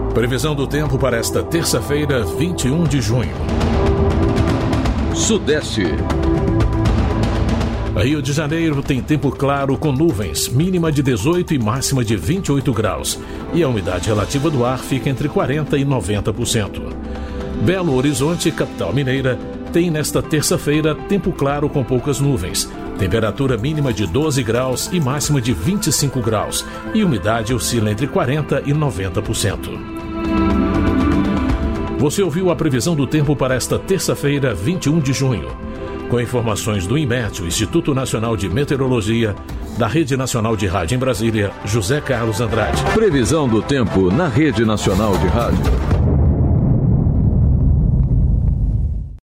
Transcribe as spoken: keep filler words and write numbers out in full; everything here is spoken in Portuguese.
Previsão do tempo para esta terça-feira, vinte e um de junho. Sudeste. Rio de Janeiro tem tempo claro com nuvens, mínima de dezoito e máxima de vinte e oito graus. E a umidade relativa do ar fica entre quarenta e noventa por cento. Belo Horizonte, capital mineira, tem nesta terça-feira tempo claro com poucas nuvens. Temperatura mínima de doze graus e máxima de vinte e cinco graus. E umidade oscila entre quarenta e noventa por cento. Você ouviu a previsão do tempo para esta terça-feira, vinte e um de junho. Com informações do INMET, o Instituto Nacional de Meteorologia, da Rede Nacional de Rádio em Brasília, José Carlos Andrade. Previsão do tempo na Rede Nacional de Rádio.